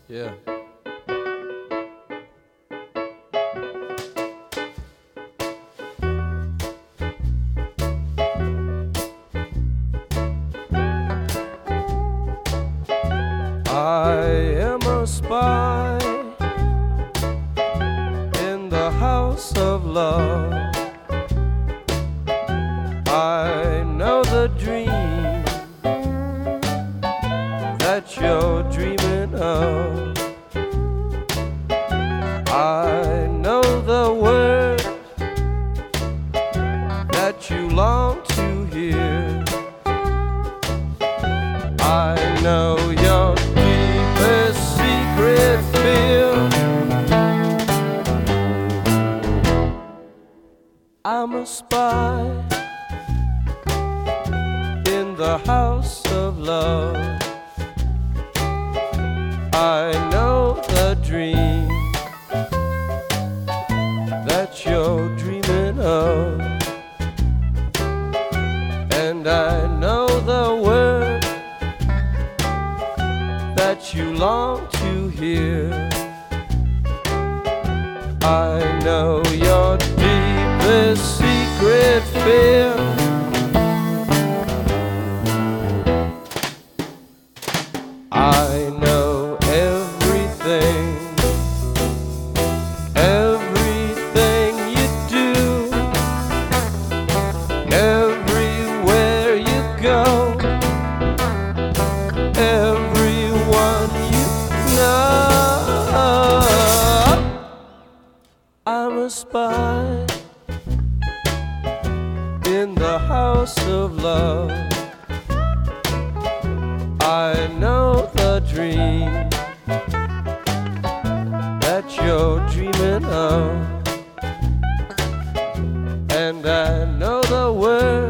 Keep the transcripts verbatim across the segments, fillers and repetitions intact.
Yeah. I am a spy in the house of love. I know the dream that you're dreaming of. I know the word that you long to hear. I know your deepest secret fear. I'm a spy in the house of love. I know the dream that you're dreaming of, and I know the word that you long to hear. I know your deepest secret fear. I know everything, everything you do, everywhere you go, everyone you know. I'm a spy in the house of love. I know the dream that you're dreaming of, and I know the word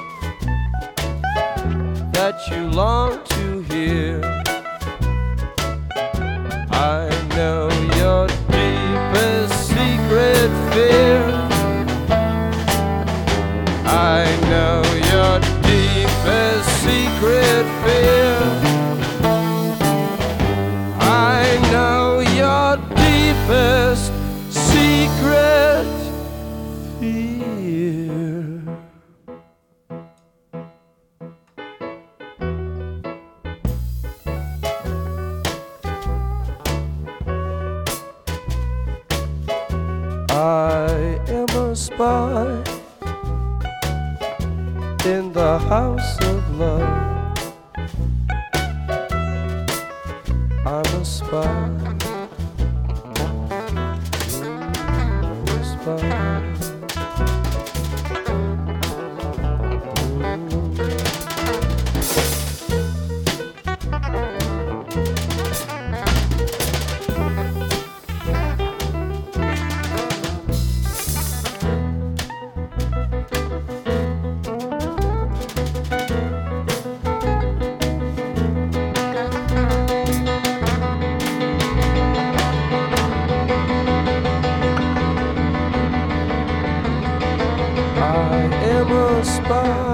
that you long to hear. I know your deepest secret fear. I know your deepest secret fear. I know your deepest secret fear. I am a spy in the house of love. I'm a spy, mm, a spy. I am a spy